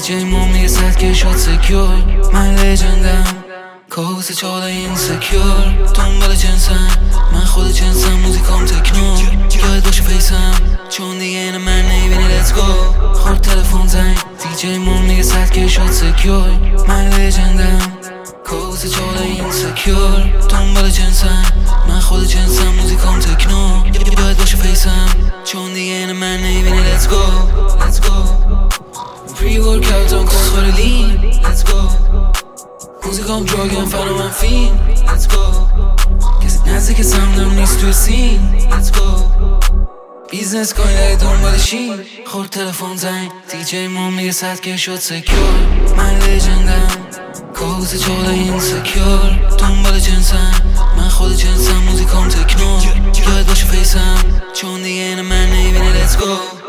دیجی ما میگه صد که شد سکیور. من لجندم کابوس چاله اینسکیور. دنبال جنسم من خود جنسم، موزیکام تکنو یاد باشه فیسم چون دیگه اینه من نمیبینی let's go. خورد تلفن زنگ دیجی ما میگه صد که شد سکیور. من لجندم کابوس چاله اینسکیور. دنبال جنسم من خود جنسم، موزیکام تکنو یاد باشه فیسم چون دیگه اینه من نمیبینی let's go. Let's go pre-workout هم کن خور لین let's go. موزیکام دراگم فنا من فین let's go. کسی نزدیک سمتم نیست توی سین let's go. بیزنس کنید اگه دنبالشین. خورد تلفن زنگ دیجی ما میگه صد که شد سکیور. من لجندم کابوس چاله اینسکیور. دنبال جنسم من خود جنسم، موزیکام تکنو یاد باشه فیسم چون دیگه اینه من نمیبینی let's go.